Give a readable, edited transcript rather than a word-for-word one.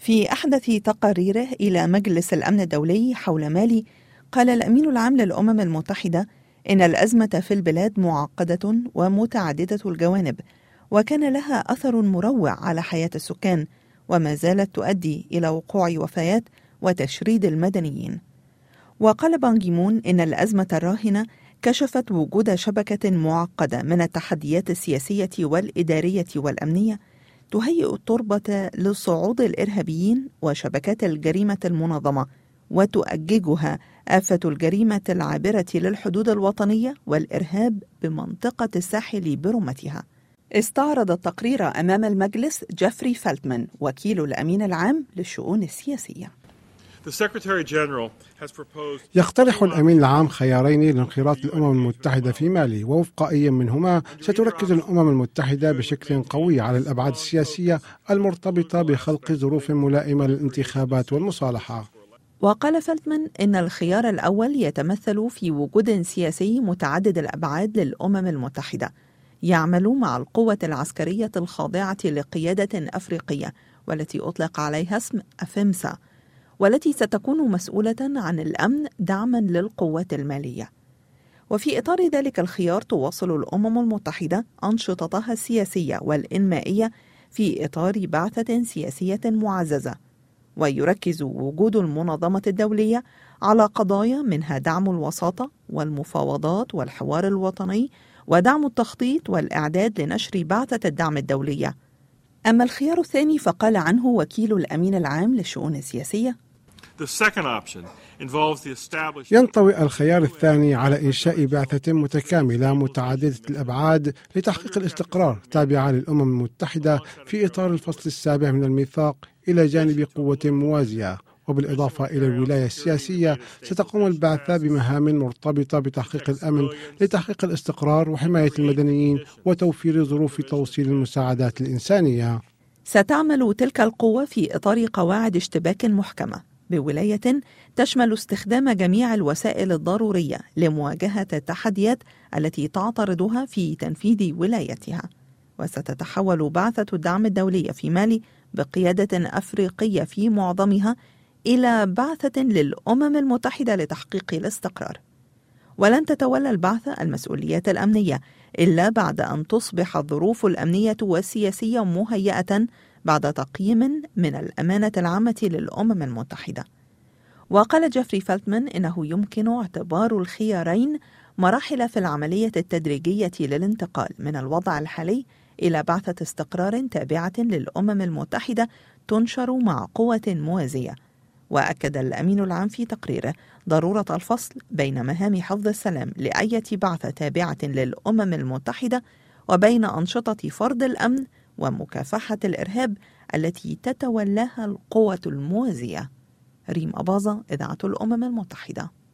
في أحدث تقاريره إلى مجلس الأمن الدولي حول مالي، قال الأمين العام للأمم المتحدة إن الأزمة في البلاد معقدة ومتعددة الجوانب، وكان لها أثر مروع على حياة السكان، وما زالت تؤدي إلى وقوع وفيات وتشريد المدنيين. وقال بان كي مون إن الأزمة الراهنة كشفت وجود شبكة معقدة من التحديات السياسية والإدارية والأمنية تهيئ التربة لصعود الإرهابيين وشبكات الجريمة المنظمة، وتؤججها آفة الجريمة العابرة للحدود الوطنية والإرهاب بمنطقة الساحل برمتها. استعرض التقرير أمام المجلس جيفري فيلتمان وكيل الأمين العام للشؤون السياسية. يقترح الأمين العام خيارين لانخراط الأمم المتحدة في مالي، ووفق أي منهما ستركز الأمم المتحدة بشكل قوي على الأبعاد السياسية المرتبطة بخلق ظروف ملائمة للانتخابات والمصالحة. وقال فيلتمان إن الخيار الأول يتمثل في وجود سياسي متعدد الأبعاد للأمم المتحدة يعمل مع القوة العسكرية الخاضعة لقيادة أفريقية والتي أطلق عليها اسم أفيمسا، والتي ستكون مسؤولة عن الأمن دعما للقوات المالية. وفي إطار ذلك الخيار تواصل الأمم المتحدة أنشطتها السياسية والإنمائية في إطار بعثة سياسية معززة، ويركز وجود المنظمة الدولية على قضايا منها دعم الوساطة والمفاوضات والحوار الوطني ودعم التخطيط والإعداد لنشر بعثة الدعم الدولية. أما الخيار الثاني فقال عنه وكيل الأمين العام للشؤون السياسية: ينطوي الخيار الثاني على إنشاء بعثة متكاملة متعددة الأبعاد لتحقيق الاستقرار تابعة للأمم المتحدة في إطار الفصل السابع من الميثاق، إلى جانب قوة موازية. وبالإضافة إلى الولاية السياسية ستقوم البعثة بمهام مرتبطة بتحقيق الأمن لتحقيق الاستقرار وحماية المدنيين وتوفير ظروف توصيل المساعدات الإنسانية. ستعمل تلك القوة في إطار قواعد اشتباك محكمة بولاية تشمل استخدام جميع الوسائل الضرورية لمواجهة التحديات التي تعترضها في تنفيذ ولايتها. وستتحول بعثة الدعم الدولية في مالي بقيادة أفريقية في معظمها إلى بعثة للأمم المتحدة لتحقيق الاستقرار. ولن تتولى البعثة المسؤوليات الأمنية إلا بعد أن تصبح الظروف الأمنية والسياسية مهيئة بعد تقييم من الأمانة العامة للأمم المتحدة. وقال جيفري فيلتمان إنه يمكن اعتبار الخيارين مراحل في العملية التدريجية للانتقال من الوضع الحالي إلى بعثة استقرار تابعة للأمم المتحدة تنشر مع قوة موازية. وأكد الأمين العام في تقريره ضرورة الفصل بين مهام حفظ السلام لأية بعثة تابعة للأمم المتحدة وبين أنشطة فرض الأمن ومكافحة الإرهاب التي تتولاها القوة الموازية. ريم أباظة، إذاعة الأمم المتحدة.